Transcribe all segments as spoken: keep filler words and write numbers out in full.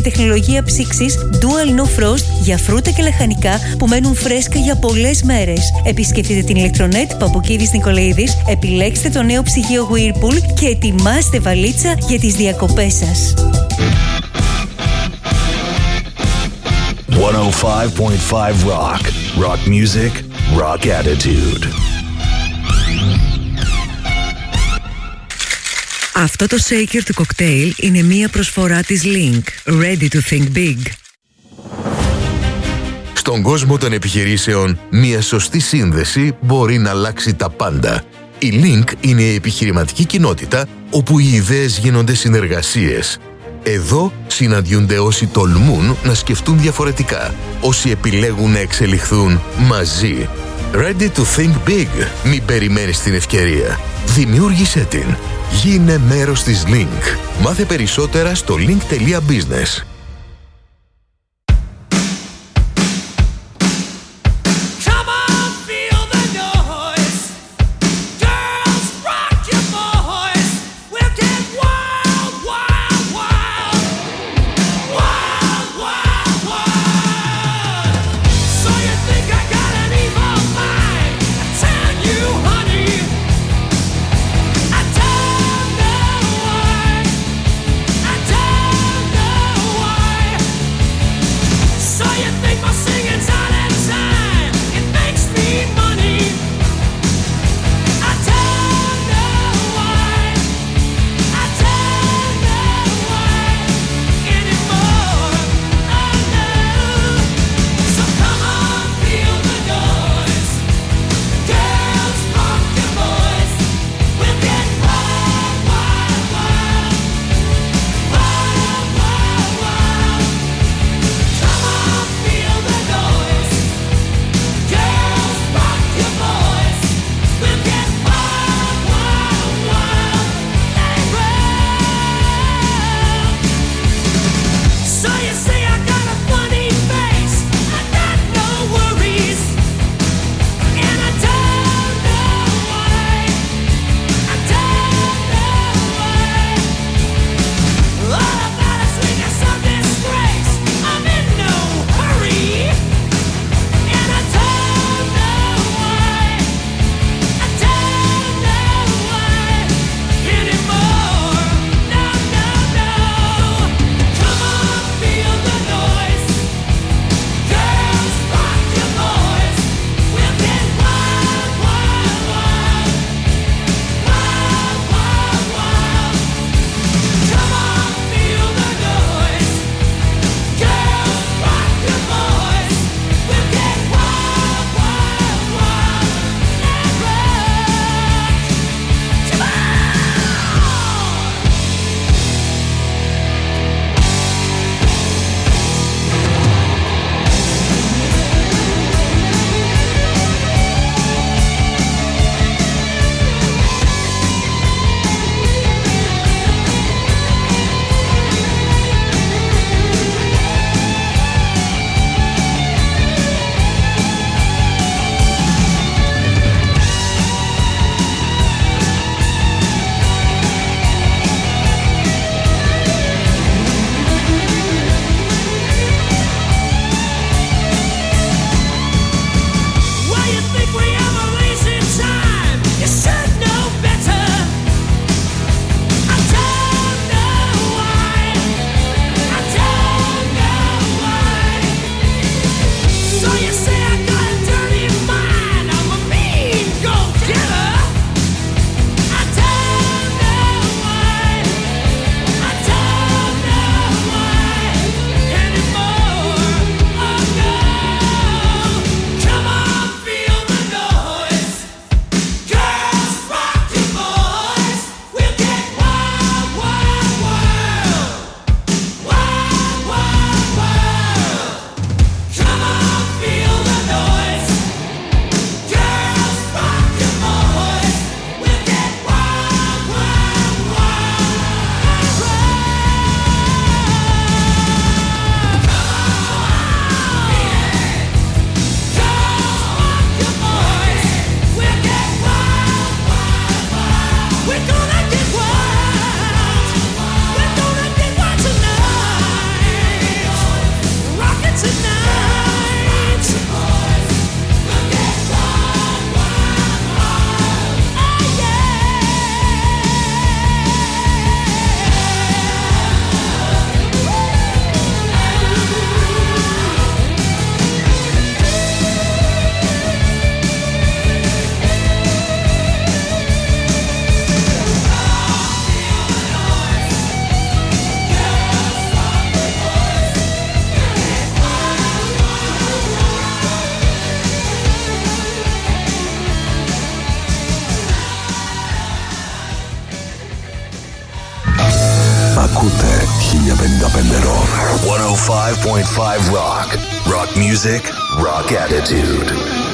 τεχνολογία ψήξης Dual No Frost για φρούτα και λαχανικά που μένουν φρέσκα για πολλές μέρες. Επισκεφτείτε την Ηλεκτρονέτ Παπουκίδης Νικολαίδης, επιλέξτε το νέο ψυγείο Whirlpool και ετοιμάστε βαλίτσα για τις διακοπές σας. εκατόν πέντε κόμμα πέντε Rock. Rock music, rock attitude. Αυτό το shaker του κοκτέιλ είναι μία προσφορά της Link. Ready to think big. Στον κόσμο των επιχειρήσεων, μία σωστή σύνδεση μπορεί να αλλάξει τα πάντα. Η Link είναι η επιχειρηματική κοινότητα όπου οι ιδέες γίνονται συνεργασίες. Εδώ συναντιούνται όσοι τολμούν να σκεφτούν διαφορετικά, όσοι επιλέγουν να εξελιχθούν μαζί. Ready to think big. Μην περιμένεις την ευκαιρία. Δημιούργησέ την. Γίνε μέρος της Link. Μάθε περισσότερα στο link τελεία business. I don't know why. πενήντα πέντε Rock. εκατόν πέντε κόμμα πέντε Rock. Rock music, rock attitude.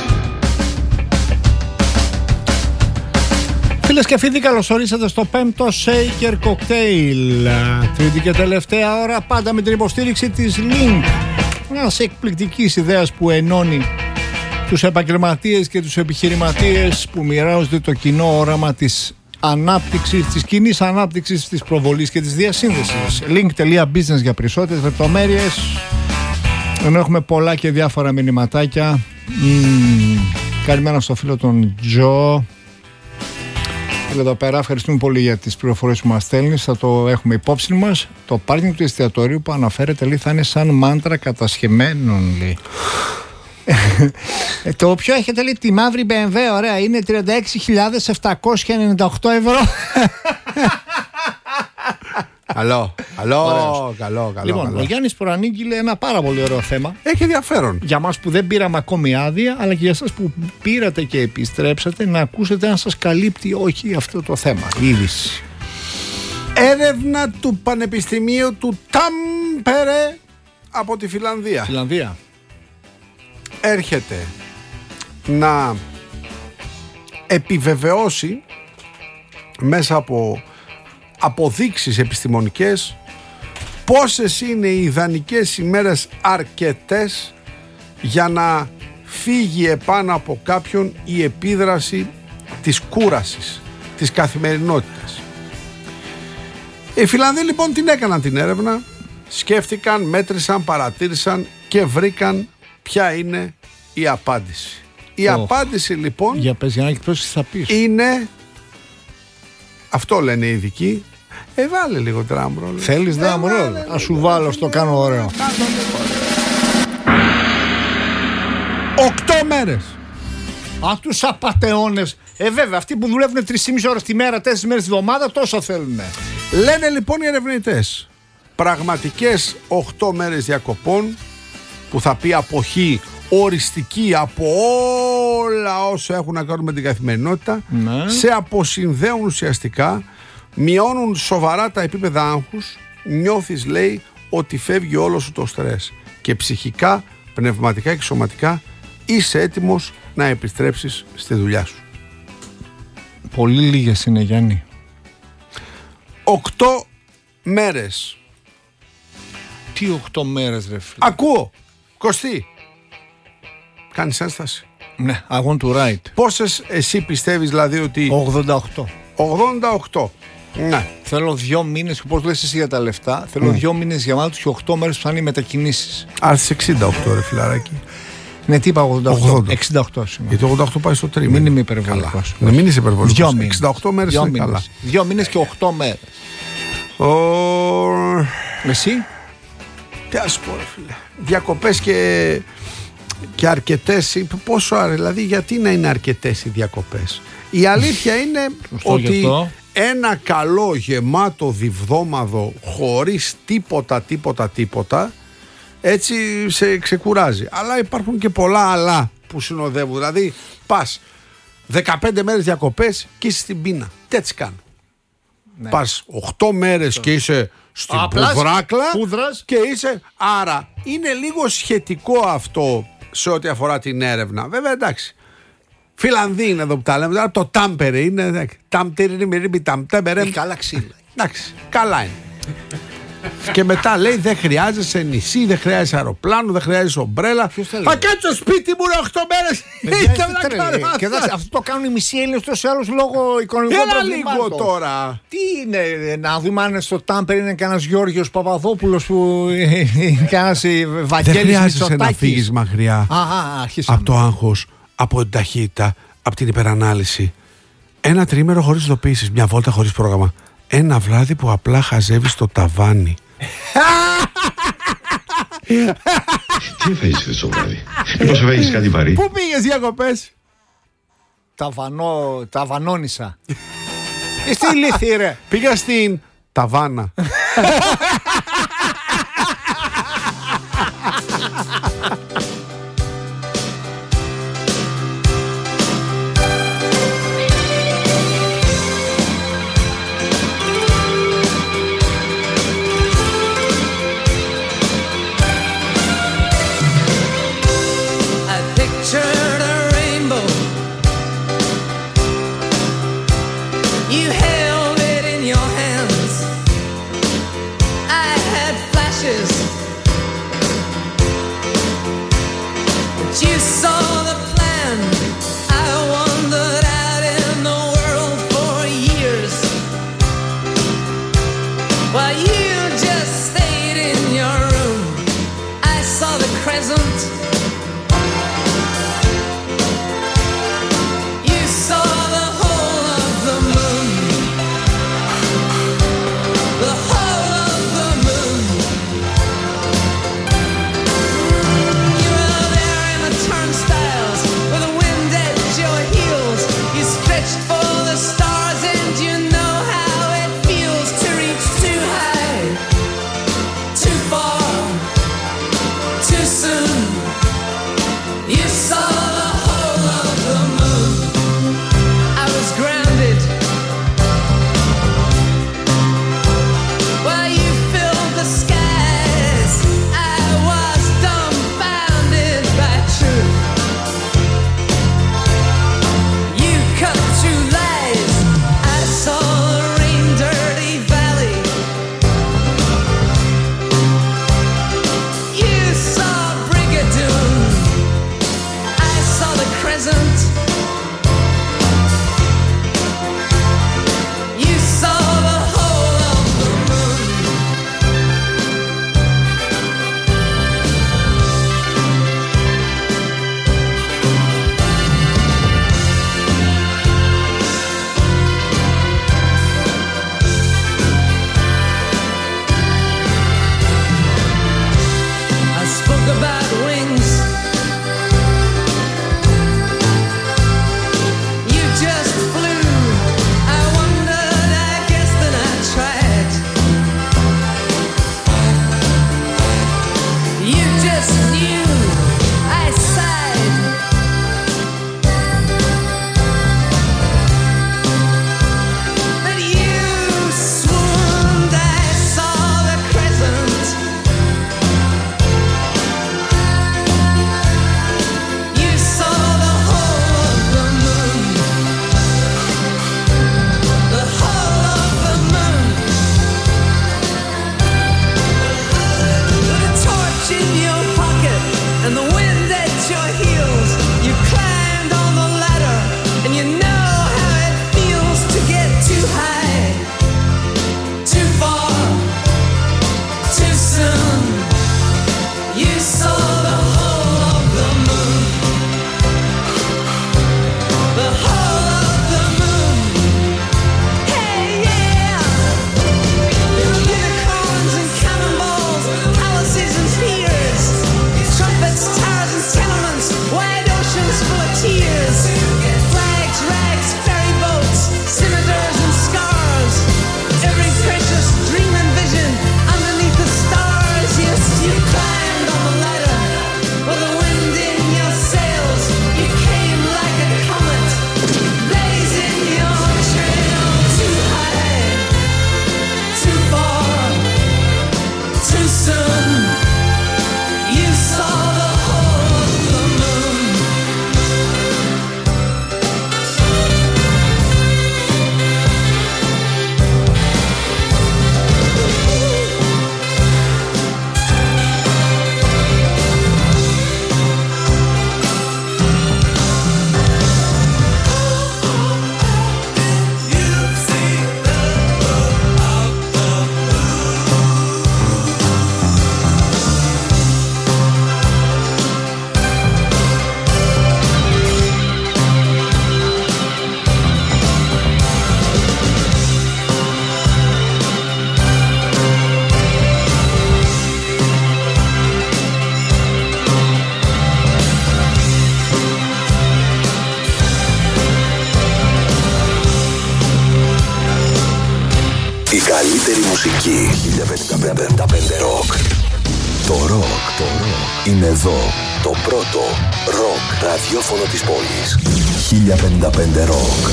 Φίλες και φίλοι, καλώς ορίσατε στο πέμπτο Shaker Cocktail. Τρίτη και τελευταία ώρα, πάντα με την υποστήριξη της Link, μιας εκπληκτικής ιδέας που ενώνει τους επαγγελματίες και τους επιχειρηματίες που μοιράζονται το κοινό όραμα της ανάπτυξης, της κοινής ανάπτυξης, της προβολής και της διασύνδεσης. Link.business για περισσότερες λεπτομέρειες. Ενώ έχουμε πολλά και διάφορα μηνυματάκια. Mm, καλημέρα στο φίλο τον Τζο. Εδώ πέρα, ευχαριστούμε πολύ για τις πληροφορίες που μας στέλνεις. Θα το έχουμε υπόψη μας. Το πάρκινγκ του εστιατορίου που αναφέρεται, λέει, θα είναι σαν μάντρα κατασχεμένων, λέει. Το οποίο έχετε, λέει, τη μαύρη μπι εμ ντάμπλιου, ωραία, είναι τριάντα έξι χιλιάδες επτακόσια ενενήντα οκτώ ευρώ. Καλό, καλό, καλό, καλό. Λοιπόν, καλό. ο Γιάννης προανήγγειλε ένα πάρα πολύ ωραίο θέμα. Έχει ενδιαφέρον. Για μας που δεν πήραμε ακόμη άδεια, αλλά και για εσάς που πήρατε και επιστρέψατε, να ακούσετε αν σας καλύπτει όχι αυτό το θέμα. Η είδηση. Έρευνα του Πανεπιστημίου του Τάμπερε από τη Φιλανδία. Φιλανδία. Έρχεται να επιβεβαιώσει μέσα από αποδείξεις επιστημονικές πόσες είναι οι ιδανικές ημέρες αρκετές για να φύγει επάνω από κάποιον η επίδραση της κούρασης, της καθημερινότητας. Οι Φιλανδοί λοιπόν την έκαναν την έρευνα, σκέφτηκαν, μέτρησαν, παρατήρησαν και βρήκαν ποια είναι η απάντηση. Η oh. απάντηση λοιπόν για πες, για να έχεις θα πεις. Είναι, αυτό λένε οι ειδικοί. Ε, βάλε λίγο drum roll. Θέλεις drum roll? Ας σου βάλω, στο κάνω ωραίο. Οκτώ μέρες. Α, τους απατεώνες. Ε, βέβαια, αυτοί που δουλεύουν τρεις και μισή ώρες τη μέρα, τέσσερις μέρες τη βδομάδα, τόσο θέλουν. Λένε λοιπόν οι ερευνητές, πραγματικές οκτώ μέρες διακοπών, που θα πει αποχή οριστική από όλα όσα έχουν να κάνουν με την καθημερινότητα, ναι. Σε αποσυνδέουν ουσιαστικά, μειώνουν σοβαρά τα επίπεδα άγχους, νιώθεις, λέει, ότι φεύγει όλο σου το στρες και ψυχικά, πνευματικά και σωματικά είσαι έτοιμος να επιστρέψεις στη δουλειά σου. Πολύ λίγες είναι, Γιάννη. Οκτώ μέρες. Τι οκτώ μέρες, ρε φίλε? Ακούω, Κωστή, κάνεις ένσταση? Ναι, I want to write. Πόσες εσύ πιστεύεις δηλαδή ότι... ογδόντα οκτώ. ογδόντα οκτώ. Ναι. Θέλω δύο μήνες, πώς λες εσύ για τα λεφτά, θέλω mm. δύο μήνες γεμάτους και οκτώ μέρες που θα είναι οι μετακινήσεις. Άρθεις εξήντα οκτώ, ρε φιλαράκι. Ναι, τι είπα, ογδόντα οκτώ. ογδόντα. εξήντα οκτώ σήμερα. Γιατί το ογδόντα οκτώ πάει στο τρίμηνο. Μην είμαι υπερβολικός. Να μην είσαι υπερβολικός. Δύο μήνες. εξήντα οκτώ μέρες είναι μήνες. καλά. Δύο μήνες και οκτώ μέρες. Ο... Εσύ? Τι ας πω, ρε φίλε. Διακοπές και, και αρκετές. Πόσο άρε, δηλαδή γιατί να είναι αρκετές οι διακοπές? Η αλήθεια είναι ότι ένα καλό γεμάτο διβδόμαδο χωρίς τίποτα τίποτα τίποτα έτσι σε ξεκουράζει. Αλλά υπάρχουν και πολλά άλλα που συνοδεύουν. Δηλαδή πας δεκαπέντε μέρες διακοπές και είσαι στην πείνα. Τι έτσι κάνω? Ναι. Πας οκτώ μέρες και είσαι στην πουδράκλα και είσαι. Άρα είναι λίγο σχετικό αυτό σε ό,τι αφορά την έρευνα. Βέβαια, εντάξει. Φιλανδοί είναι εδώ που τα λέμε. Τώρα το Τάμπερε είναι. Τάμπερε. Καλά ξύλα. Εντάξει, καλά είναι. Και μετά λέει δεν χρειάζεσαι νησί, δεν χρειάζεσαι αεροπλάνο, δεν χρειάζεσαι ομπρέλα. Θα κάτσω σπίτι μου οκτώ μέρες. Και εντάξει, αυτό το κάνουν οι μισοί Έλληνες τόσο άλλους λόγω οικονομικών προβλημάτων. Έλα λίγο τώρα. Τι είναι, να δούμε αν στο Τάμπερ είναι κανένας Γιώργος Παπαδόπουλος που είναι κανένας Βαγγέλης Μητσοτάκης. Δεν χρειάζεσαι να φύγεις μακριά από το άγχος, από την ταχύτητα, από την υπερανάλυση. Ένα τριήμερο χωρίς ειδοποίησεις, μια βόλτα χωρίς πρόγραμμα. Ένα βράδυ που απλά χαζεύεις το ταβάνι. Τι έφαγες χθες το βράδυ? Μήπως έφαγες κάτι βαρύ? Πού πήγες διακοπές? Ταβανό, ταβανόνισα. Είστε ηλίθιοι ρε. Πήγα στην Ταβάνα. καλύτερη μουσική. χίλια πενήντα πέντε Rock. Το rock, το rock είναι εδώ. Το πρώτο rock ραδιόφωνο της πόλης. χίλια πενήντα πέντε Rock.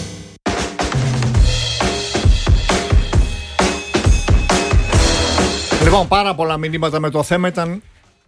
Λοιπόν, πάρα πολλά μηνύματα με το θέμα ήταν...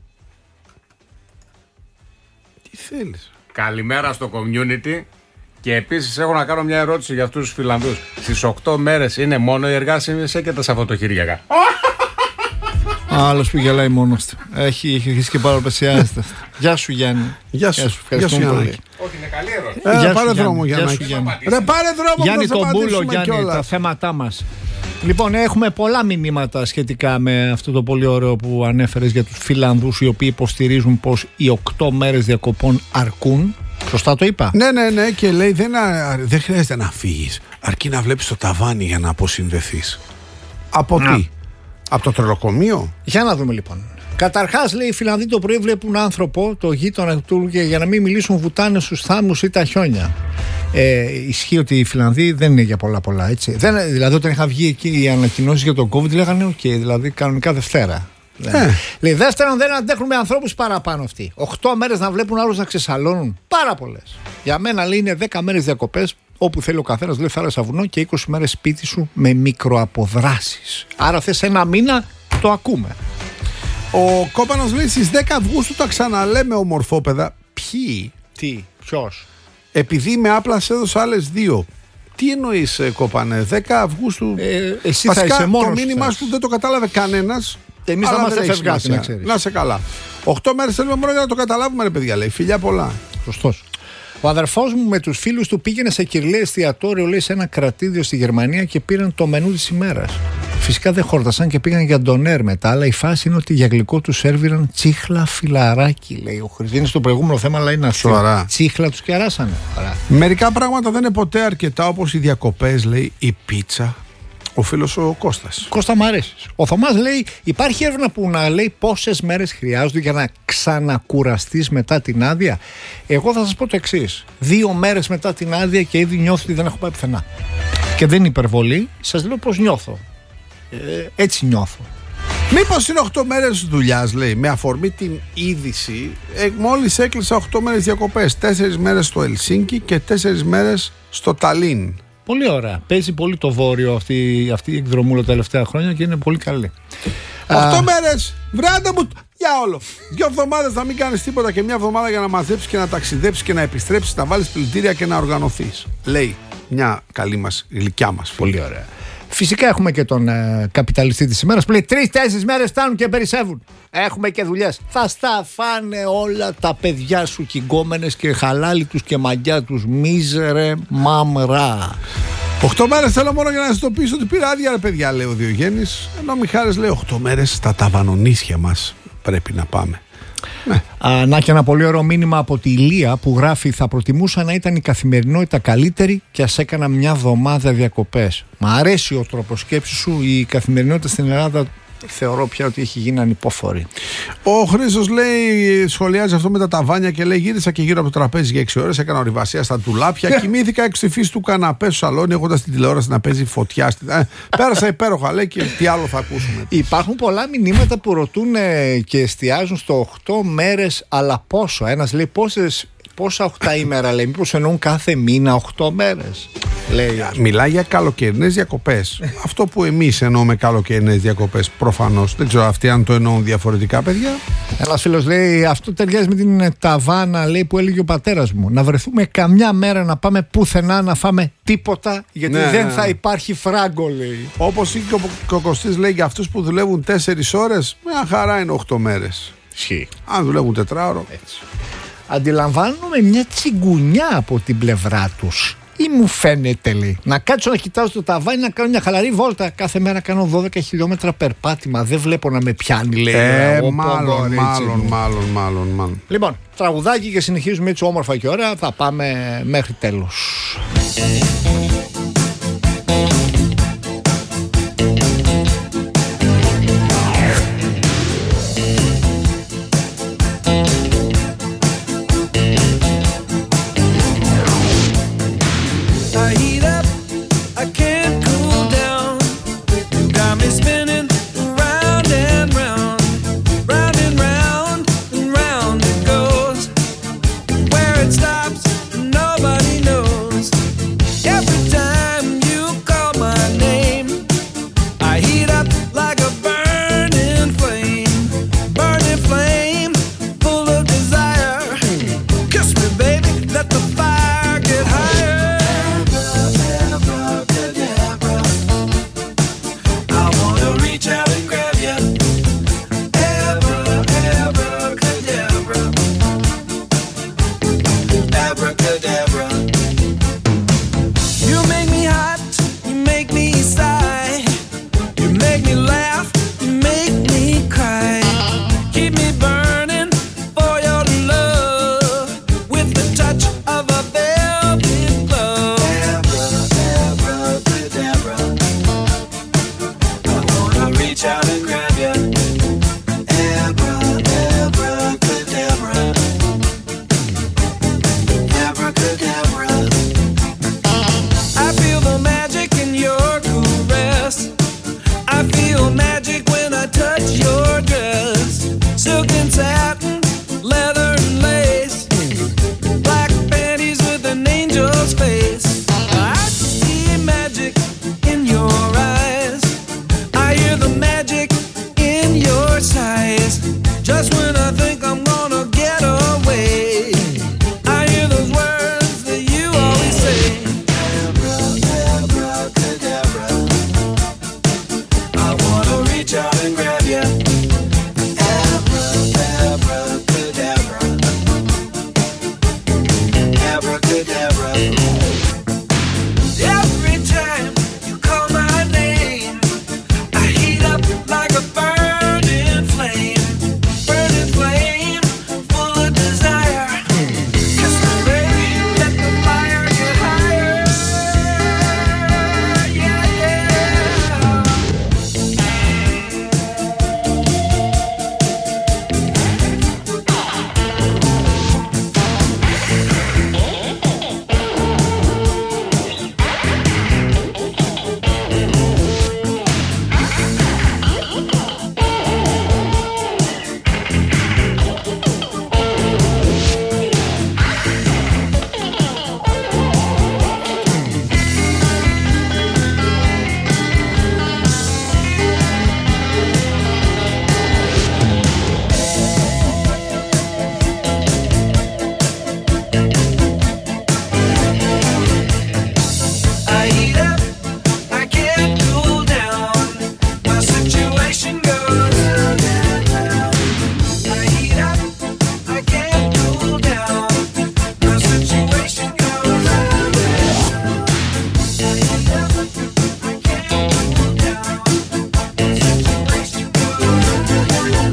Τι θέλεις? Καλημέρα στο community. Και επίσης έχω να κάνω μια ερώτηση για αυτούς τους Φιλανδούς. Στις οκτώ μέρες είναι μόνο οι εργάσιμες και τα Σαββατοκύριακα? Α, Άλλος που γελάει μόνος του. Έχει αρχίσει και παραπεσιάζεται. Γεια σου Γιάννη. Γεια σου. Γεια σου Γιάννη. Όχι, είναι καλή ερώτηση. Ε, πάρε δρόμο Γιάννη. Ρε πάρε δρόμο. Γιάννη Κομπούλο, Γιάννη, τα θέματά μας. Λοιπόν, έχουμε πολλά μηνύματα σχετικά με αυτό το πολύ ωραίο που ανέφερες για τους Φιλανδούς, οι οποίοι υποστηρίζουν πως οι οκτώ μέρες διακοπών αρκούν. Σωστά το είπα? Ναι, ναι, ναι. Και λέει δεν, δεν χρειάζεται να φύγεις, αρκεί να βλέπεις το ταβάνι για να αποσυνδεθείς. Από να. τι? Από το τρελοκομείο? Για να δούμε λοιπόν. Καταρχάς, λέει, οι Φιλανδοί το πρωί βλέπουν άνθρωπο, το γείτονα του, για να μην μιλήσουν βουτάνε στους θάμνους ή τα χιόνια. Ε, ισχύει ότι οι Φιλανδοί δεν είναι για πολλά πολλά, έτσι. Δεν, δηλαδή, όταν είχαν βγει εκεί οι ανακοινώσεις για τον COVID, λέγανε οκ, okay, δηλαδή κανονικά Δευτέρα. Ε. Λέει, δεύτερον, δεν αντέχουν με ανθρώπους παραπάνω αυτοί. Οκτώ μέρες να βλέπουν άλλους να ξεσαλώνουν. Πάρα πολλές. Για μένα, λέει, είναι δέκα μέρες διακοπές, όπου θέλει ο καθένας, λέει, θάλασσα, βουνό, και είκοσι μέρες σπίτι σου με μικροαποδράσεις. Άρα θες ένα μήνα, το ακούμε. Ο Κόπανος λέει στις δέκα Αυγούστου τα ξαναλέμε, ομορφόπεδα. Ποιοι? Τι, ποιος? Επειδή με άπλασε έδωσα άλλες δύο. Τι εννοείς, Κόπανε? δέκα Αυγούστου. Ε, εσύ θα είσαι μόνος. Το μήνυμά σου δεν το κατάλαβε κανένας. Εμείς θα είμαστε φευγάτοι, να ξέρεις. Να σε καλά. Οκτώ μέρες θέλουμε μόνο για να το καταλάβουμε, ρε παιδιά, λέει. Φιλιά πολλά. Σωστός. Ο αδερφός μου με τους φίλους του πήγαινε σε κυρλέ εστιατόριο, λέει, σε ένα κρατήδιο στη Γερμανία και πήραν το μενού της ημέρας. Φυσικά δεν χόρτασαν και πήγαν για ντονέρ μετά, αλλά η φάση είναι ότι για γλυκό τους σέρβιραν τσίχλα φιλαράκι, λέει ο Χρυσίνης. Στο προηγούμενο θέμα, αλλά είναι αστείο. Τσίχλα τους κεράσανε. Μερικά πράγματα δεν είναι ποτέ αρκετά, όπως οι διακοπές, λέει, η πίτσα. Ο φίλος ο Κώστας. Κώστα, μ' αρέσει. Ο Θωμάς λέει: υπάρχει έρευνα που να λέει πόσες μέρες χρειάζονται για να ξανακουραστείς μετά την άδεια? Εγώ θα σας πω το εξής. Δύο μέρες μετά την άδεια και ήδη νιώθω ότι δεν έχω πάει πουθενά. Και δεν είναι υπερβολή, σας λέω πώς νιώθω. Ε, έτσι νιώθω. Μήπως είναι οκτώ μέρες δουλειάς, λέει, με αφορμή την είδηση. Ε, μόλις έκλεισα οκτώ μέρες διακοπές. τέσσερις μέρες στο Ελσίνκι και τέσσερις μέρες στο Ταλίν. Πολύ ωραία. Παίζει πολύ το βόρειο αυτή, αυτή η εκδρομούλα τα τελευταία χρόνια και είναι πολύ καλή. Οκτώ μέρες, βράντε μου για όλο. Δύο εβδομάδες να μην κάνεις τίποτα και μια εβδομάδα για να μαζέψεις και να ταξιδέψεις και να επιστρέψεις, να βάλεις πλυντήρια και να οργανωθείς. Λέει μια καλή μας, γλυκιά μας φίλη. Πολύ ωραία. Φυσικά έχουμε και τον ε, καπιταλιστή της ημέρας που λέει τρεις-τέσσερις μέρες φτάνουν και περισσεύουν. Έχουμε και δουλειές. Θα στα φάνε όλα τα παιδιά σου κυγκόμενες και χαλάλι τους και μαγιά τους. Μίζερε μαμρά. Οκτώ μέρες θέλω μόνο για να σας το πείσω ότι πήρα άδεια, ρε παιδιά, λέει ο Διογέννης. Ενώ ο Μιχάλης λέει οκτώ μέρες στα ταβανονίσια μας πρέπει να πάμε. Ναι. Α, να και ένα πολύ ωραίο μήνυμα από τη Ηλία που γράφει: θα προτιμούσα να ήταν η καθημερινότητα καλύτερη και ας έκανα μια εβδομάδα διακοπές. Μ' αρέσει ο τρόπος σκέψης σου. Η καθημερινότητα στην Ελλάδα θεωρώ πια ότι έχει γίνει ανυπόφορη. Ο Χρήστος λέει, σχολιάζει αυτό με τα ταβάνια και λέει: γύρισα και γύρω από το τραπέζι για έξι ώρες, έκανα ορειβασία στα τουλάπια, κοιμήθηκα έξω στη φύση του καναπέ στο σαλόνι, έχοντας την τηλεόραση να παίζει φωτιά. Ε, πέρασα υπέροχα, λέει, και τι άλλο θα ακούσουμε. Υπάρχουν πολλά μηνύματα που ρωτούν και εστιάζουν στο οκτώ μέρες, αλλά πόσο. Ένας λέει πόσες. Πόσα οκτάήμερα, λέει, μήπως εννοούν κάθε μήνα οκτώ μέρες. Λέει. Μιλάει για καλοκαιρινές διακοπές. Αυτό που εμείς εννοούμε καλοκαιρινές διακοπές, προφανώς. Δεν ξέρω αυτοί αν το εννοούν διαφορετικά, παιδιά. Ένας φίλος λέει: αυτό ταιριάζει με την ταβάνα, λέει, που έλεγε ο πατέρας μου. Να βρεθούμε καμιά μέρα να πάμε πουθενά να φάμε τίποτα, γιατί ναι, δεν θα υπάρχει φράγκο, λέει. Όπως και ο Κωστής λέει, για αυτούς που δουλεύουν τέσσερις ώρες, μια χαρά είναι οκτώ μέρες. Σχή. Αν δουλεύουν τετράωρο. Έτσι. Αντιλαμβάνομαι μια τσιγκουνιά από την πλευρά τους. Ή μου φαίνεται, λέει, να κάτσω να κοιτάζω το ταβάνι, να κάνω μια χαλαρή βόλτα. Κάθε μέρα κάνω δώδεκα χιλιόμετρα περπάτημα. Δεν βλέπω να με πιάνει, λέει. Ε, ε μάλλον, μάλλον, μάλλον, μάλλον, μάλλον. Λοιπόν, τραγουδάκι και συνεχίζουμε έτσι όμορφα και ωραία. Θα πάμε μέχρι τέλος. Like a burning flame, burning flame, full of That's when I think I'm gonna get away. I hear those words that you always say. Abracadabra, I wanna reach out and grab you. Abracadabra, abracadabra. Every time you call my name, I heat up like a burning flame, burning flame, full of desire. Kiss the rain, let the fire get higher. Yeah, yeah. I heat up, I can't cool down. My situation goes round and round. I heat up, I can't cool down. My situation goes round and round. I heat up, I can't cool down. My situation goes round and round.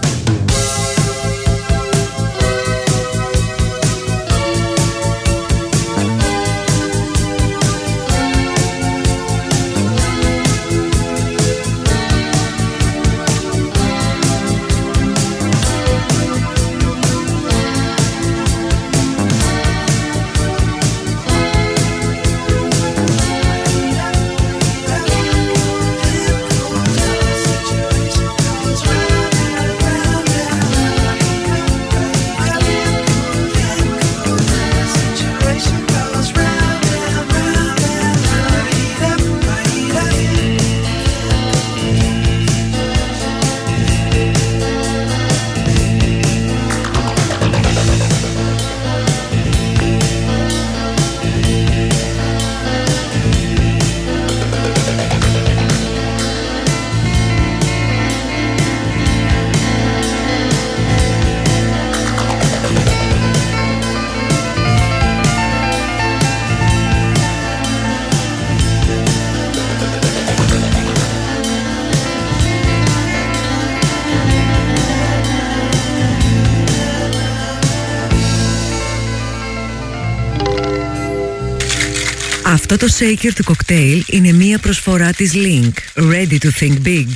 Αυτό το shaker του κοκτέιλ είναι μία προσφορά της Link. Ready to think big.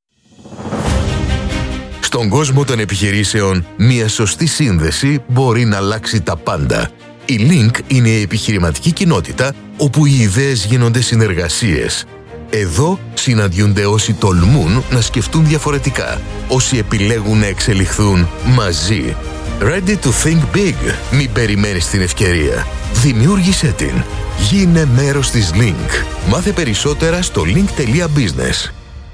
Στον κόσμο των επιχειρήσεων, μία σωστή σύνδεση μπορεί να αλλάξει τα πάντα. Η Link είναι η επιχειρηματική κοινότητα όπου οι ιδέες γίνονται συνεργασίες. Εδώ συναντιούνται όσοι τολμούν να σκεφτούν διαφορετικά, όσοι επιλέγουν να εξελιχθούν μαζί. Ready to think big. Μην περιμένεις την ευκαιρία. Δημιούργησέ την. Γίνε μέρος της Link. Μάθε περισσότερα στο link τελεία business.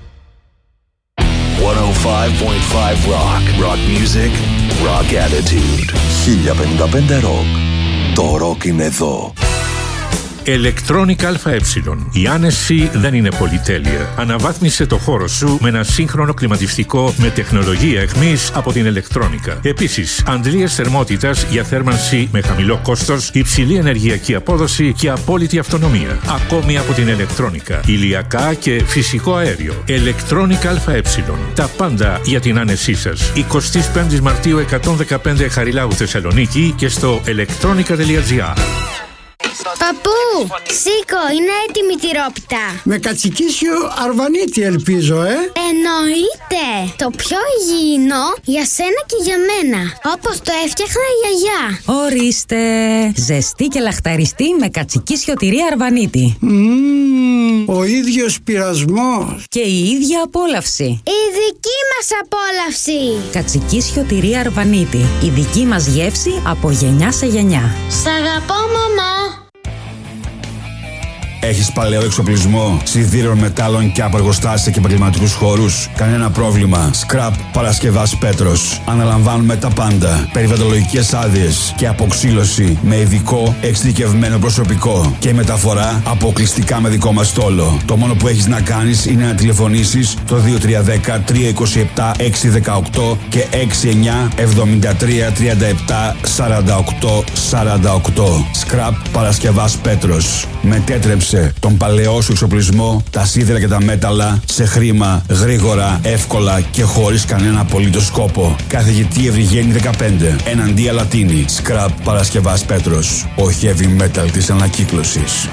εκατόν πέντε κόμμα πέντε Rock. Rock music, rock attitude. χίλια πενήντα πέντε Rock. Το rock είναι εδώ. Electronic ΑΕ. Η άνεση δεν είναι πολυτέλεια. Αναβάθμισε το χώρο σου με ένα σύγχρονο κλιματιστικό με τεχνολογία αιχμής από την Electronica. Επίσης, αντλίες θερμότητας για θέρμανση με χαμηλό κόστος, υψηλή ενεργειακή απόδοση και απόλυτη αυτονομία. Ακόμη από την Electronica. Ηλιακά και φυσικό αέριο. Electronic ΑΕ. Τα πάντα για την άνεσή σας. εικοστή πέμπτη Μαρτίου εκατόν δεκαπέντε Χαριλάου Θεσσαλονίκη και στο electronica τελεία gr. Παππού, σήκω, είναι έτοιμη η τυρόπιτα. Με κατσικίσιο αρβανίτη ελπίζω, ε. Εννοείται. Το πιο υγιεινό για σένα και για μένα. Όπως το έφτιαχνα η γιαγιά. Ορίστε. Ζεστή και λαχταριστή με κατσικίσιο τυρί αρβανίτη. Mm, ο ίδιος πειρασμός. Και η ίδια απόλαυση. Η δική μας απόλαυση. Κατσικίσιο τυρί αρβανίτη. Η δική μας γεύση από γενιά σε γενιά. Σ' αγαπώ, μαμά. Έχεις παλαιό εξοπλισμό, σιδήρων, μετάλλων και από εργοστάσια και επαγγελματικούς χώρους? Κανένα πρόβλημα. Scrap Παρασκευάς Πέτρος. Αναλαμβάνουμε τα πάντα. Περιβαλλοντολογικές άδειες και αποξύλωση με ειδικό εξειδικευμένο προσωπικό. Και η μεταφορά αποκλειστικά με δικό μας στόλο. Το μόνο που έχεις να κάνεις είναι να τηλεφωνήσεις το δύο τρία ένα μηδέν τρία δύο επτά έξι ένα οκτώ και έξι εννιά εβδομήντα τρία τριάντα επτά σαράντα οκτώ σαράντα οκτώ. Scrap Παρασκευάς Πέτρος. Μετέτρεψε τον παλαιό σου εξοπλισμό, τα σίδερα και τα μέταλλα σε χρήμα, γρήγορα, εύκολα και χωρίς κανένα απολύτως σκόπο. Καθηγητή Ευρυγένη δεκαπέντε, εναντία Λατίνη. Scrap Παρασκευάς Πέτρος. Ο heavy metal της ανακύκλωσης.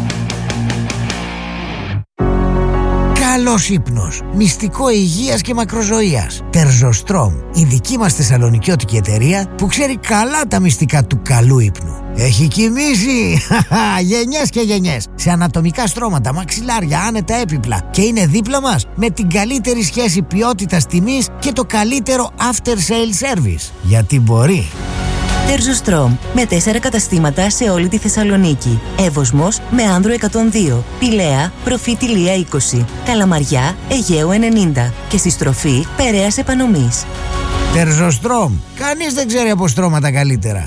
Καλός ύπνος, μυστικό υγείας και μακροζωίας. Τερζοστρόμ, η δική μας θεσσαλονικιώτικη εταιρεία που ξέρει καλά τα μυστικά του καλού ύπνου. Έχει κοιμήσει γενιές και γενιές σε ανατομικά στρώματα, μαξιλάρια, άνετα έπιπλα και είναι δίπλα μας με την καλύτερη σχέση ποιότητας τιμής και το καλύτερο after sale service. Γιατί μπορεί. Τερζοστρόμ, με τέσσερα καταστήματα σε όλη τη Θεσσαλονίκη. Εύωσμος με Άνδρο εκατόν δύο, Πηλαία, Προφήτη Λία είκοσι, Καλαμαριά, Αιγαίου ενενήντα και στη στροφή Περαίας Επανομής. Τερζοστρόμ, κανείς δεν ξέρει από στρώματα καλύτερα.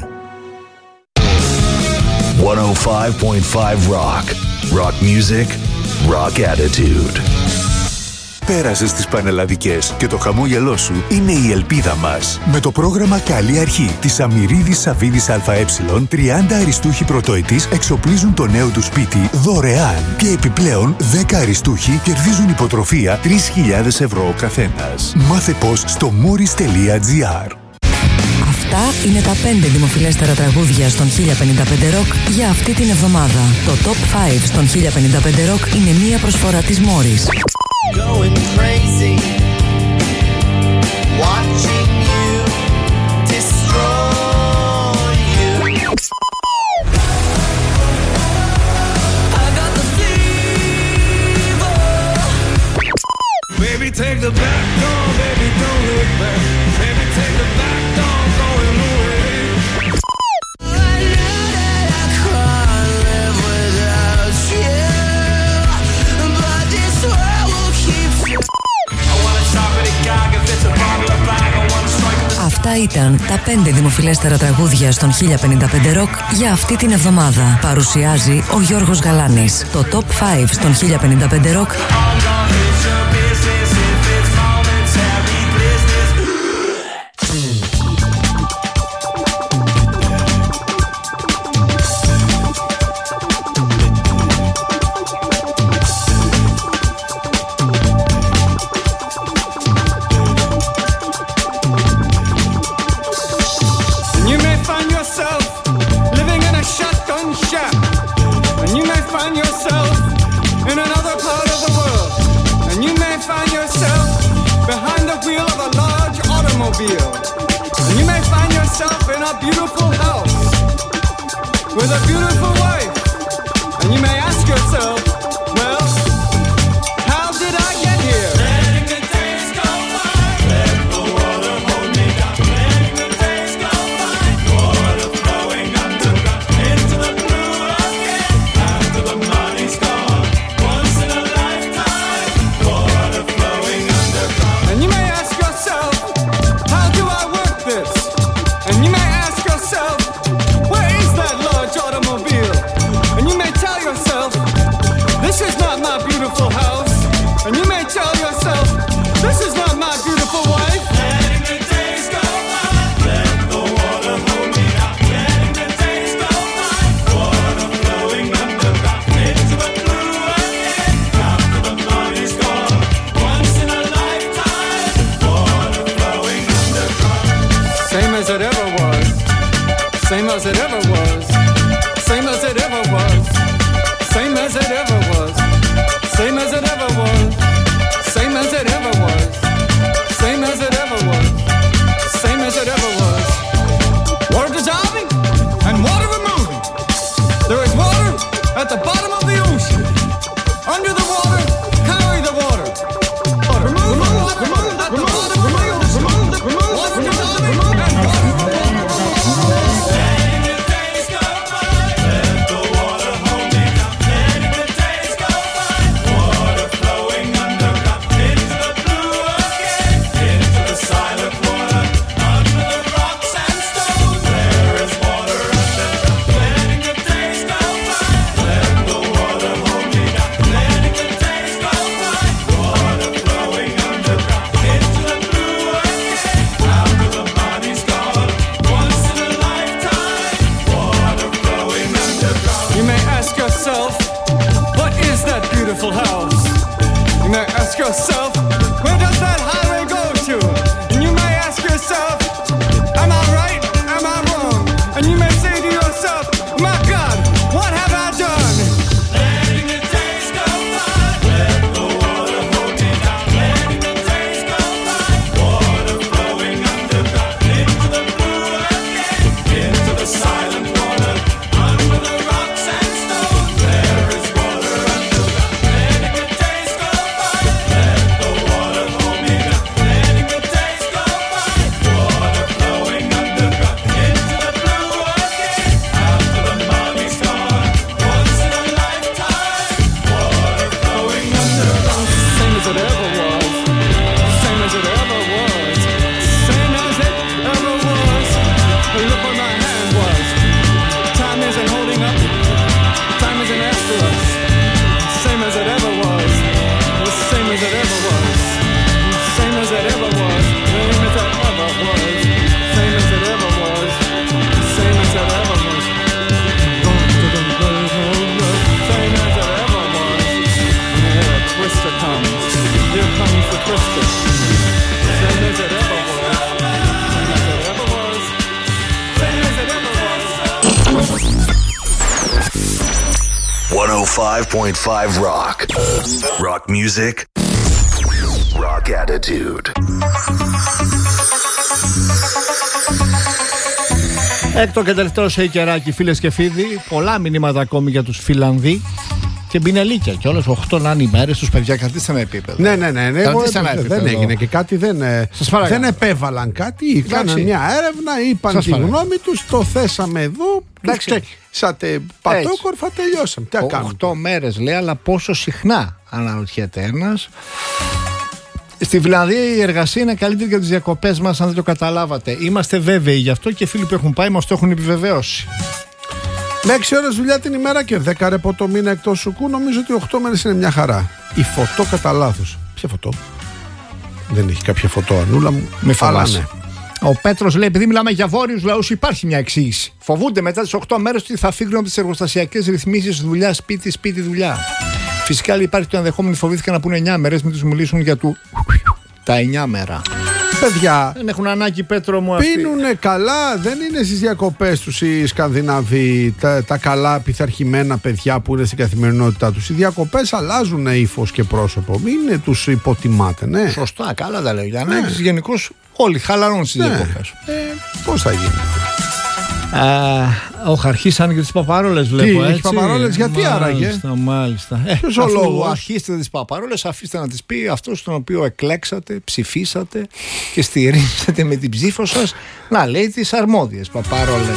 εκατόν πέντε κόμμα πέντε Rock. Rock music, rock attitude. Πέρασες τις πανελλαδικές και το χαμόγελό σου είναι η ελπίδα μας. Με το πρόγραμμα Καλή Αρχή της Αμυρίδης Σαββίδης ΑΕ, τριάντα αριστούχοι πρωτοετής εξοπλίζουν το νέο του σπίτι δωρεάν και επιπλέον δέκα αριστούχοι κερδίζουν υποτροφία τρεις χιλιάδες ευρώ ο καθένας. Μάθε πώς στο moris τελεία gr. Αυτά είναι τα πέντε δημοφιλέστερα τραγούδια στον χίλια πενήντα πέντε Rock για αυτή την εβδομάδα. Το Top πέντε στον χίλια πενήντα πέντε Rock είναι μία προσφορά της Morris. Going crazy, watching you destroy you. I got the fever. Baby, take the back door, baby, don't look back. Baby, take the back door, going away. I knew that I couldn't live without you, but this world will keep you. I wanna shop at a gag if it's a bottle of bag. I wanna strike at the... Αυτά ήταν τα πέντε δημοφιλέστερα τραγούδια στον χίλια πενήντα πέντε Rock για αυτή την εβδομάδα. Παρουσιάζει ο Γιώργος Γαλάνης. Το Top πέντε στον χίλια πενήντα πέντε Rock and you may find yourself in a beautiful house with a beautiful wife, and you may ask yourself, well, how did I get here? Letting the days go by, let the water hold me down. Letting the days go by, water flowing underground into the blue again after the money's gone. Once in a lifetime, water flowing underground. And you may ask yourself, how do I work this? And you may ask yourself, where is that large automobile? And you may tell yourself, this is not my beautiful house. And you may tell yourself, this is not my beautiful wife. Letting the days go by, let the water hold me down. Letting the days go by, water flowing underground into the blue again after the money's gone. Once in a lifetime, water flowing underground. Same as it ever was. Same as it ever was. Same as it ever was. Same as it ever was. Same as it ever was. Same as it ever was. Same as it ever was. Same as it ever was. Water dissolving and water removing. There is water at the bottom of the ocean. Under the water, carry the water. Remove the water at the bottom of the ocean. Water dissolving and water removing. Letting the days go five point five Rock. Rock music. Rock attitude. Έκτο και τελευταίο σε καιράκι, φίλες και φίλοι. Πολλά μηνύματα ακόμη για τους Φιλανδοί. Και μπινελίκια κιόλας, οκτώ να είναι οι μέρες τους, παιδιά, κρατήστε ένα επίπεδο. Ναι, ναι, ναι. ναι κρατήστε ένα δεν επίπεδο. έγινε και κάτι, δεν, δεν επέβαλαν κάτι. Κάναν μια έρευνα, είπαν Σας τη παρακαλώ. γνώμη τους, το θέσαμε εδώ. Σατε πατόκορφα, τελειώσαμε. Τι κάνουμε. οκτώ μέρες λέει, αλλά πόσο συχνά, αναρωτιέται ένας. Στη Φιλανδία η εργασία είναι καλύτερη για τις διακοπές μας, αν δεν το καταλάβατε. Είμαστε βέβαιοι γι' αυτό και οι φίλοι που έχουν πάει μας το έχουν επιβεβαιώσει. Με έξι ώρες δουλειά την ημέρα και δέκα ρεπό το μήνα εκτός σουκού, νομίζω ότι οκτώ μέρες είναι μια χαρά. Η φωτό κατά λάθος. Ποια φωτό? Δεν έχει κάποια φωτό, Ανούλα μου. Με φοβάσαι. Ναι. Ο Πέτρος λέει: επειδή μιλάμε για βόρειους λαούς, υπάρχει μια εξήγηση. Φοβούνται μετά τις οκτώ μέρες ότι θα φύγουν από τις εργοστασιακές ρυθμίσεις δουλειά, σπίτι, σπίτι, δουλειά. Φυσικά λέει, υπάρχει το ενδεχόμενο, φοβήθηκαν να πούνε εννιά μέρες, μην τους μιλήσουν για του... τα εννιά μέρα. Παιδιά, δεν έχουν ανάγκη, Πέτρο μου, αυτοί. Πίνουνε καλά, δεν είναι στις διακοπές τους οι Σκανδιναβοί, τα, τα καλά πειθαρχημένα παιδιά που είναι στην καθημερινότητά τους. Οι διακοπές αλλάζουν ύφος και πρόσωπο, μην τους υποτιμάτε, ναι. Σωστά, καλά τα λέω. Για να έχεις γενικώς όλοι χαλαρώνουν στις ναι. διακοπές. Ε, πώς θα γίνει? Α, ο Χαρχής άνοιγε τις παπαρόλες, βλέπω. Τι, έτσι. έχει παπαρόλες, γιατί μάλιστα, άραγε? Μάλιστα, μάλιστα. Ε, Ποιος ο λόγος? Αρχίστε τις παπαρόλες, αφήστε να τις πει αυτός τον οποίο εκλέξατε, ψηφίσατε και στηρίζετε με την ψήφο σας να λέει τις αρμόδιες παπαρόλες.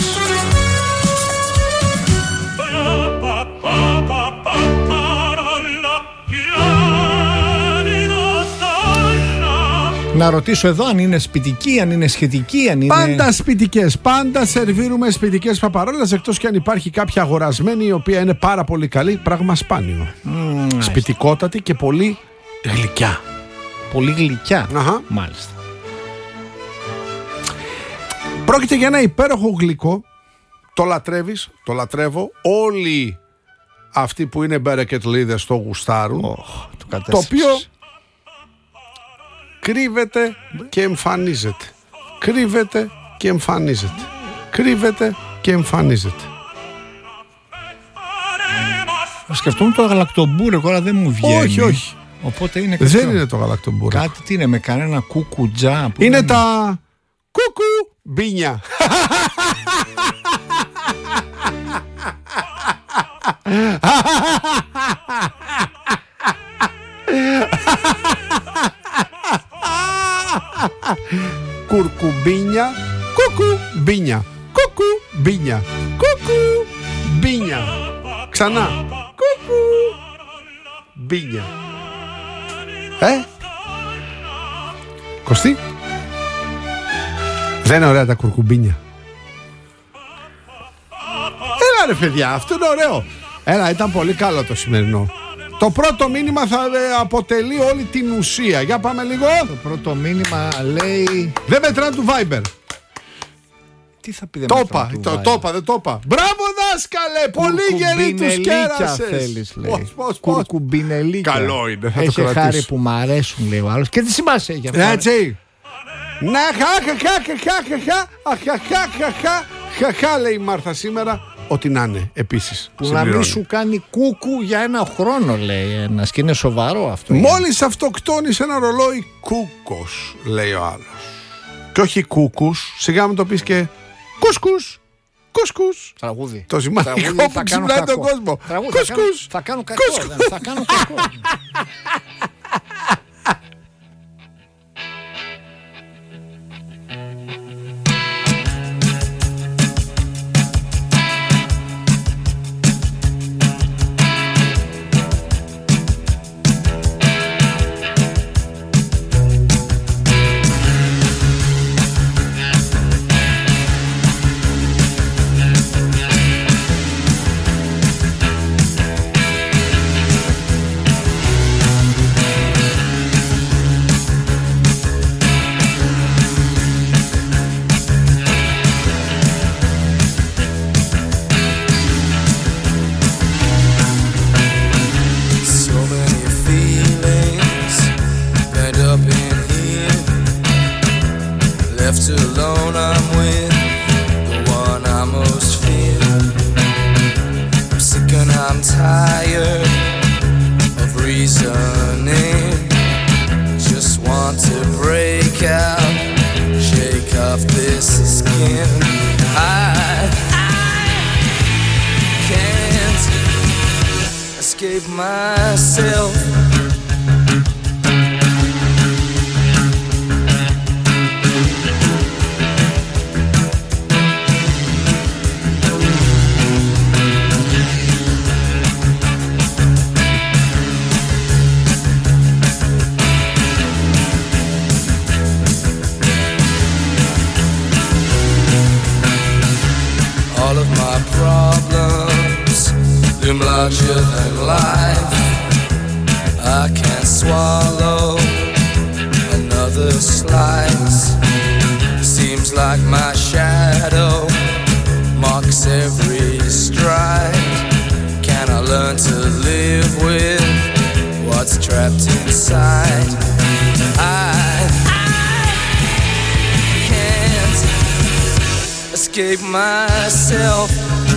Να ρωτήσω εδώ αν είναι σπιτική, αν είναι σχετική, αν είναι... Πάντα σπιτικές, πάντα σερβίρουμε σπιτικές παπαρόλες, εκτός και αν υπάρχει κάποια αγορασμένη η οποία είναι πάρα πολύ καλή, πράγμα σπάνιο. Mm, σπιτικότατη και πολύ γλυκιά. Πολύ γλυκιά, Αχα. μάλιστα. Πρόκειται για ένα υπέροχο γλυκό, το λατρεύεις, το λατρεύω, όλοι αυτοί που είναι μπερεκετλίδες το γουστάρουν, oh, το, το οποίο... κρύβεται και εμφανίζεται. Κρύβεται και εμφανίζεται. Κρύβεται και εμφανίζεται. Σκεφτόμουν το γαλακτομπούρεκο, αλλά δεν μου βγαίνει. Όχι, όχι. Οπότε είναι δεν κάτι... είναι το γαλακτομπούρεκο. Κάτι τι είναι, με κανένα κουκουτζά. Που είναι δεν... τα κουκου μπίνια. Κουρκουμπίνια, κουκουμπίνια, κουκουμπίνια, κουκουμπίνια. Ξανά. Κουκουμπίνια. Ε? Κωστή? Δεν είναι ωραία τα κουρκουμπίνια? Έλα ρε παιδιά, αυτό είναι ωραίο. Έλα, ήταν πολύ καλό το σημερινό. Το πρώτο μήνυμα θα αποτελεί όλη την ουσία. Για πάμε λίγο. Το πρώτο μήνυμα λέει... δεν μετράνε του Viber. Τι θα πει δεν το μετράνε είπα, του το, Viber? το είπα, δεν το είπα. Μπράβο δάσκαλε, πολύ γερή τους κέρασες. Θέλεις, λέει. Πώς, πώς, πώς. Κουρκουμπινελίκια. Καλό είναι, θα το έχει κρατήσω. χάρη που μ' αρέσουν, λέει ο άλλος. Και τι σημασία έχει αυτό? Έτσι. Να χα χα χα χα χα χα χα χα χα χα λέει η Μάρθα σήμερα. Ό,τι να είναι επίσης. Που να μην σου κάνει κούκου για ένα χρόνο, λέει ένας, και είναι σοβαρό αυτό. Μόλις αυτοκτόνησε ένα ρολόι κούκος, λέει ο άλλος. Και όχι κούκους, σιγά μου το πεις και κουσκούς. Κουσκούς. Τραγούδι. Το σημαντικό που ξυπνάει τον κόσμο. Κουσκούς. Θα κάνω κακό. Θα κάνω κακό. tired this skin. I, I can't escape myself. All of my problems loom larger than life. I can't swallow another slice. Seems like my shadow marks every stride. Can I learn to live with what's trapped inside? I, I can't escape myself.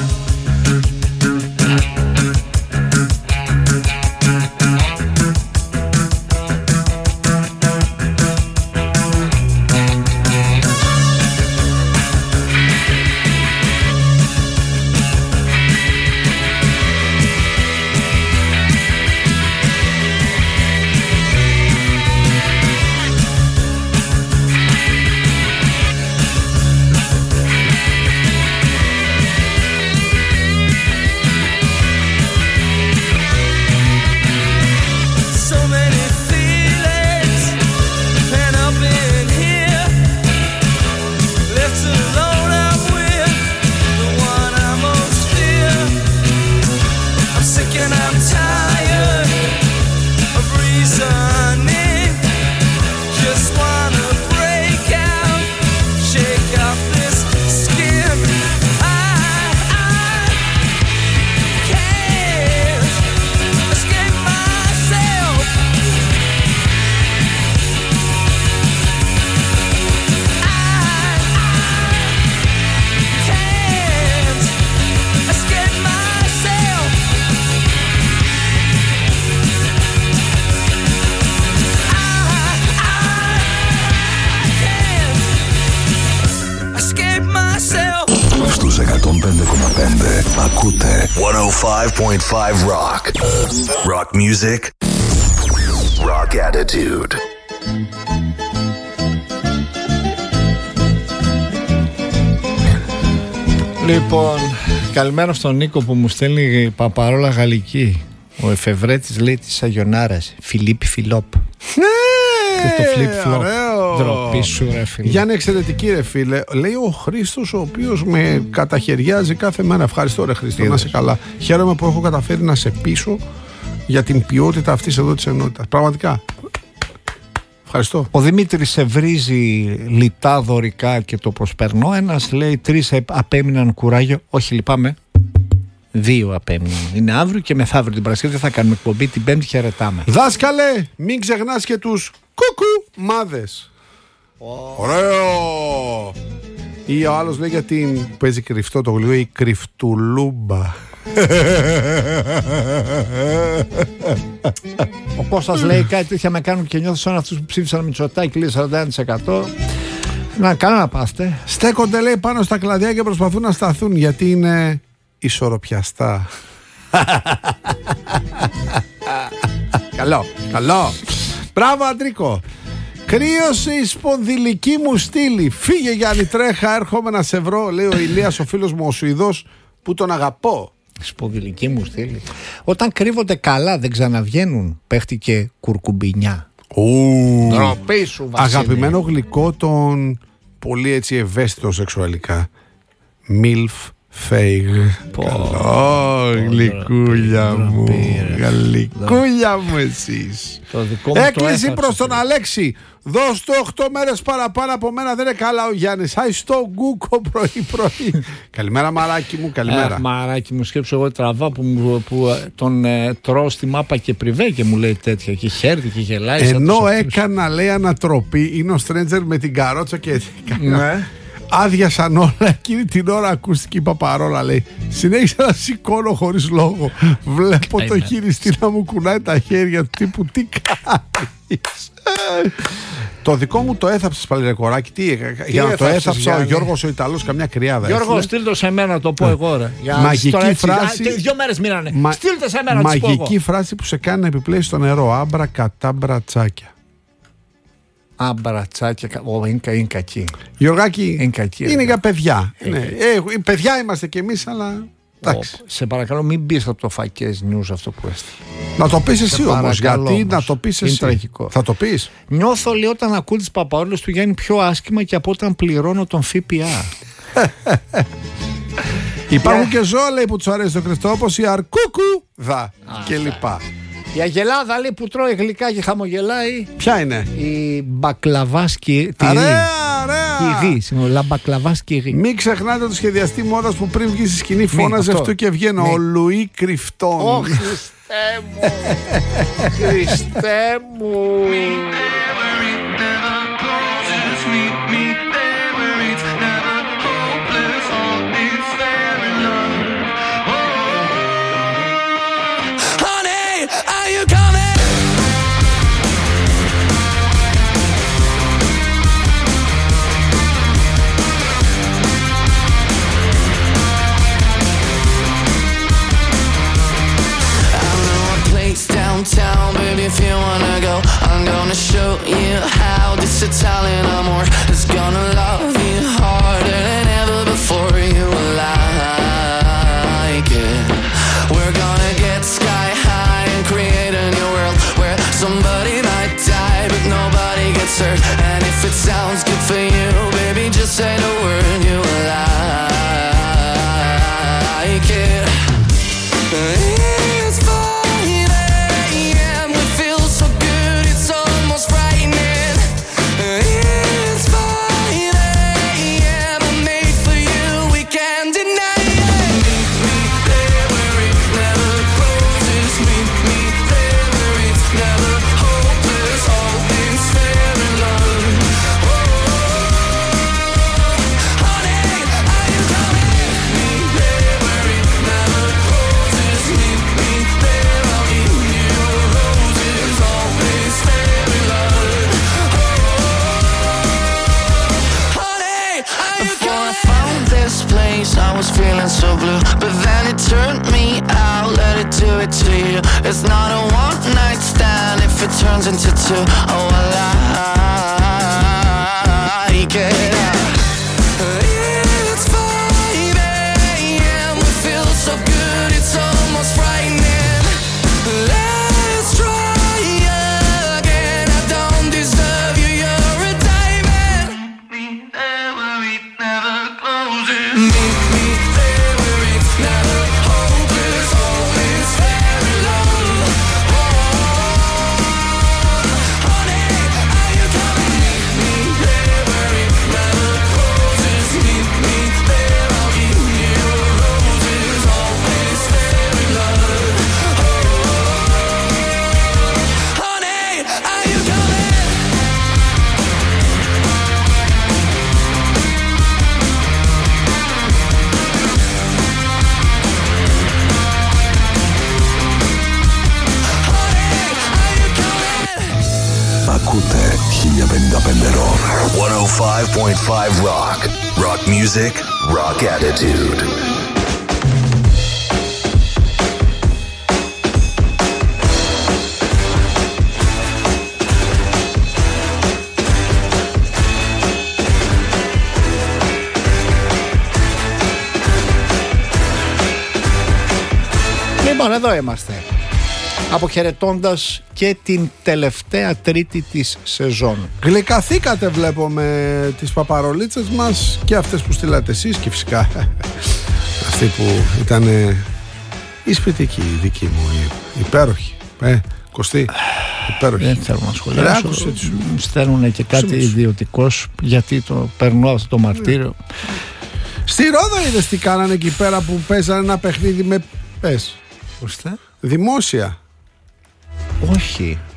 Ακούτε εκατόν πέντε κόμμα πέντε Rock. Rock music. Rock attitude. Λοιπόν, καλημέρα στον Νίκο που μου στέλνει παπαρόλα γαλλική. Ο εφευρέτης λέει της Αγιονάρας. Φιλίπ Φιλόπ. Και το flip flop. Ντροπή σου, ρε φίλε. Γιάννη, εξαιρετική, ρε φίλε. Λέει ο Χρήστος, ο οποίος με καταχαιριάζει κάθε μέρα. Ευχαριστώ, ρε Χρήστο, να είσαι καλά. Χαίρομαι που έχω καταφέρει να σε πείσω για την ποιότητα αυτής εδώ της ενότητας. Πραγματικά. Ευχαριστώ. Ο Δημήτρης σε βρίζει λιτά δωρικά και το προσπερνώ. Ένας λέει τρεις απέμειναν κουράγιο. Όχι, λυπάμαι. Δύο απέμειναν. Είναι αύριο και μεθαύριο την Παρασκευή. Θα κάνουμε εκπομπή την Πέμπτη. Χαιρετάμε. Δάσκαλε, μην ξεχνάς και τους κουκου μάδες. Oh. Ωραίο. Ή ο άλλος λέει για την παίζει κρυφτό το γλυκό, η κρυφτουλούμπα. Ο Κώστας λέει κάτι τέτοια με κάνουν και νιώθω σαν αυτούς που ψήφισαν Μητσοτάκη, λέει σαράντα ένα τοις εκατό. Να κάνω να πάστε. Στέκονται, λέει, πάνω στα κλαδιά και προσπαθούν να σταθούν γιατί είναι ισορροπιαστά. Καλό, καλό. Μπράβο, Αντρίκο. Κρύωσε η σπονδυλική μου στήλη. Φύγε, Γιάννη, τρέχα, έρχομαι να σε βρω, λέει ο Ηλίας, ο φίλος μου ο Σουηδός, που τον αγαπώ. Σπονδυλική μου στήλη. Όταν κρύβονται καλά δεν ξαναβγαίνουν. Παίχτηκε κουρκουμπινιά. Ντροπή σου, Βασίλη. Αγαπημένο γλυκό των πολύ έτσι ευαίσθητο σεξουαλικά. Μιλφ Φέιγ. Καλό, γλυκούλια μου. Γλυκούλια μου εσείς. Έκκληση προς τον Αλέξη. Δώσ' το οκτώ μέρες παραπάνω από μένα, δεν είναι καλά ο Γιάννης. Άι στο γκούκο πρωί πρωί. Καλημέρα, μαράκι μου, καλημέρα. Ε, μαράκι μου, σκέψω εγώ τραβά που, που, που τον ε, τρώω στη μάπα και πριβέ και μου λέει τέτοια και χαίρεται και γελάει. Ενώ έκανα, λέει, ανατροπή, είναι ο Στρέντζερ με την καρότσα και... Ναι. Άδειασαν όλα. Εκείνη την ώρα ακούστηκε η παπαρόλα, λέει. Συνέχισα να σηκώνω χωρίς λόγο. Βλέπω το χειριστή να μου κουνάει τα χέρια του τύπου τι κάνεις. Το δικό μου το έθαψες πάλι ρε κοράκι. Τι, τι για να το έθαψα ο Γιώργος ο Ιταλός καμιά κρυάδα. Γιώργο, στείλ' σε μένα να το πω εγώ ρε. Μαγική φράση. Δύο μέρες μείνανε. Μα... Στείλ' σε μένα να μαγική φράση που σε κάνει να επιπλέει στο νερό. Άμπρα κατά μπρατσάκια. Άμπρατσάκια. Είναι κακή. Γιωργάκη, είναι, κακή, είναι για παιδιά. Ναι. Ε, παιδιά είμαστε κι εμείς, αλλά. Oh, σε παρακαλώ, μην πεις από το Φακές News αυτό που έστειλε. Να το πεις εσύ όμως. Γιατί όμως. Να το πεις εσύ. Είναι τραγικό. Θα το πεις. Νιώθω λέει όταν ακούω τις παπαόλες του Γιάννη πιο άσχημα και από όταν πληρώνω τον ΦΠΑ. Υπάρχουν και ζώα λέει που τους αρέσει το κρυστό, όπως η αρκούκου δα και λοιπά. Η αγελάδα λέει που τρώει γλυκά και χαμογελάει. Ποια είναι? Η μπακλαβάσκη τυρί. Ωραία, ωραία. Κυρί, συγγνώμη, μπακλαβάσκη. Μην ξεχνάτε το σχεδιαστή μόδας που πριν βγει στη σκηνή φώναζε αυτό και βγαίνω. Ο Λουί Κρυφτόν. Ω Χριστέ μου. Χριστέ μου. Downtown, baby, if you wanna go, I'm gonna show you how this Italian amor is gonna love you harder than ever before. You will like it. We're gonna get sky high and create a new world where somebody might die but nobody gets hurt. And if it sounds good for you, baby, just say the word. You will like it. It's fun. I was feeling so blue, but then it turned me out. Let it do it to you. It's not a one night stand if it turns into two. Oh, I like it. It's five a.m. We feel so good, it's almost frightening. Let's try again. I don't deserve you, you're a diamond. Me there where it never closes. Me Ακούτε χίλια πενήντα πέντε Rock. εκατόν πέντε κόμμα πέντε Rock. Rock music, rock attitude. Λοιπόν, εδώ είμαστε. Αποχαιρετώντας και την τελευταία τρίτη της σεζόν. Γλυκαθήκατε βλέπω με τις παπαρολίτσες μας και αυτές που στείλατε εσείς και φυσικά αυτή που ήταν η σπιτική η δική μου, η υπέροχη. Ε, Κωστή, υπέροχη. Δεν θέλω να σχολιάσω. Στέλνουν και κάτι ιδιωτικός γιατί το περνώ αυτό το μαρτύριο. Στη Ρόδο είδες τι κάνανε εκεί πέρα που παίζανε ένα παιχνίδι με πες. Ώστε. Δημόσια. Όχι.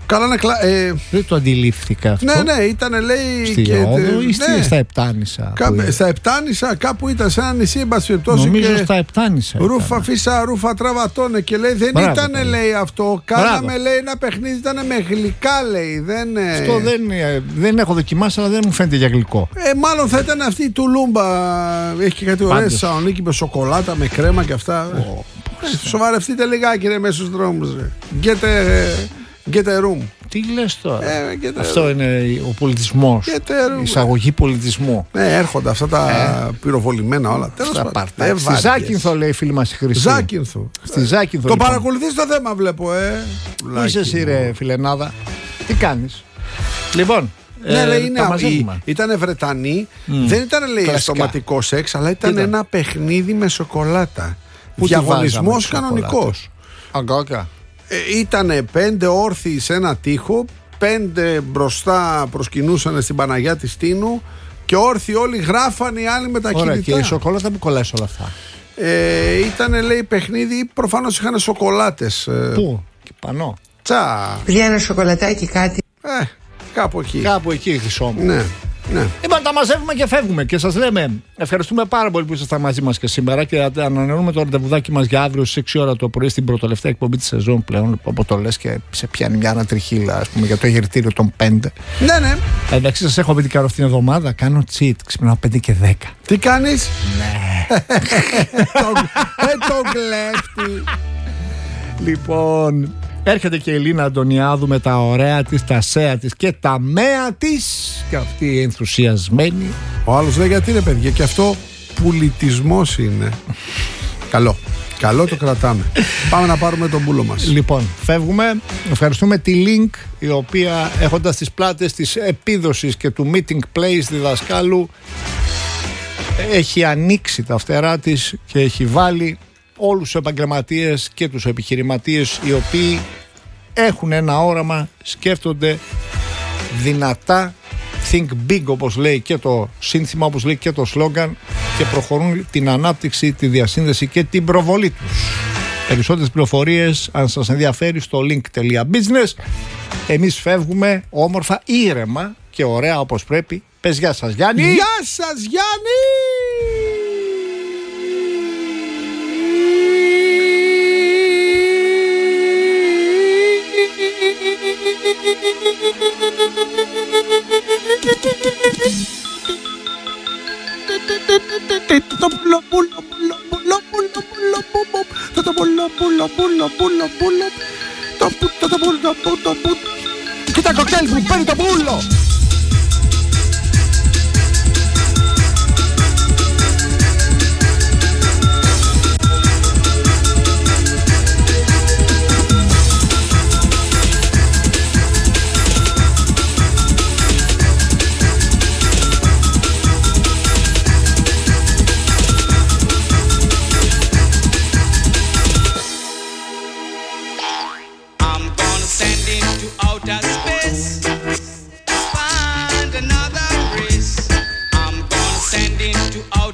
Καλά να κλα... ε... Δεν το αντιλήφθηκα αυτό. Ναι, ναι, ήταν λέει. Στη και... Ρόδο ή ναι. στα Επτάνησα. Κά... Στα Επτάνησα, κάπου ήταν σε ένα νησί, εν πάση περιπτώσει. Νομίζω και... στα Επτάνησα. Ρούφα ήταν. Φύσα, ρούφα τραβατώνε και λέει δεν Μπράβο, ήταν, καλή. λέει αυτό. Κάναμε, λέει, ένα παιχνίδι, ήταν με γλυκά, λέει. Δεν... Αυτό δεν, δεν έχω δοκιμάσει, αλλά δεν μου φαίνεται για γλυκό. Ε, μάλλον θα ήταν αυτή η τουλούμπα. Έχει και κάτι ωραίο Θεσσαλονίκη με σοκολάτα, με κρέμα και αυτά. Oh, ε, σοβαρευτείτε λιγάκι, ρε, μέσα στους δρόμους. Get a, get a room. Τι λες τώρα. Ε, αυτό είναι ο πολιτισμός. Η εισαγωγή πολιτισμού. Ναι, έρχονται αυτά τα ε. πυροβολημένα όλα. Τέλος πάντων. Στη Ζάκυνθο, λέει η φίλη μας η Χρυσή. Ζάκυνθο. Στη Ζάκυνθο. Το λοιπόν. παρακολουθείς το θέμα, βλέπω, ε. Πού είσαι εσύ, ρε φιλενάδα. Τι κάνεις. Λοιπόν. Ναι, ε, λέει, είναι, ήταν Βρετανοί, mm. δεν ήταν, λέει, στοματικό σεξ, αλλά ήταν, ήταν ένα παιχνίδι με σοκολάτα. Διαγωνισμός κανονικός. Αγκάκα. Ε, ήτανε πέντε όρθιοι σε ένα τοίχο, πέντε μπροστά προσκυνούσαν στην Παναγιά της Τίνου και όρθιοι όλοι γράφανε οι άλλοι με τα κινητά. Ωραία, και η σοκολάτα που κολλάει όλα αυτά. Ε, ήτανε, λέει, παιχνίδι, προφανώς είχαν σοκολάτες. Πού, και πανώ. Τσα. Πήγε ένα σοκολατάκι κάτι. Ε, κάπου εκεί. Κάπου εκεί, Χρυσό μου. Ναι. Ναι. Λοιπόν, τα μαζεύουμε και φεύγουμε. Και σας λέμε, ευχαριστούμε πάρα πολύ που ήσασταν μαζί μας και σήμερα. Και ανανεώνουμε το ραντεβουδάκι μας για αύριο στις έξι ώρα το πρωί στην πρωτολευταία εκπομπή της σεζόν πλέον. Όπως το λες και σε πιάνει μια ανατριχίλα, ας πούμε, για το εγερτήριο των πέντε. Ναι, ναι. Εντάξει, σας έχω πει τι κάνω αυτήν την εβδομάδα. Κάνω cheat. Ξυπνάω πέντε και δέκα. Τι κάνεις? Ναι. Ε, το κλέφτη. Λοιπόν. Έρχεται και η Ελίνα Αντωνιάδου με τα ωραία της, τα σέα της και τα μέα της. Και αυτή ενθουσιασμένη. Ο άλλος λέει γιατί είναι παιδιά, και αυτό πολιτισμός είναι. Καλό. Καλό, το κρατάμε. Πάμε να πάρουμε τον πούλο μας. Λοιπόν, φεύγουμε. Ευχαριστούμε τη Link, η οποία έχοντας τις πλάτες της επίδοσης και του meeting place διδασκάλου έχει ανοίξει τα φτερά της και έχει βάλει όλους τους επαγγελματίες και τους επιχειρηματίες οι οποίοι έχουν ένα όραμα, σκέφτονται δυνατά, think big όπως λέει και το σύνθημα, όπως λέει και το σλόγγαν, και προχωρούν την ανάπτυξη, τη διασύνδεση και την προβολή τους. Περισσότερες πληροφορίες, αν σας ενδιαφέρει, στο link.business. Εμείς φεύγουμε όμορφα, ήρεμα και ωραία όπως πρέπει. Πες γεια σας Γιάννη. Γεια σας Γιάννη. Κοίτα κοκτέιλ που παίρνει το πούλο. Find another race. I'm gonna send into outer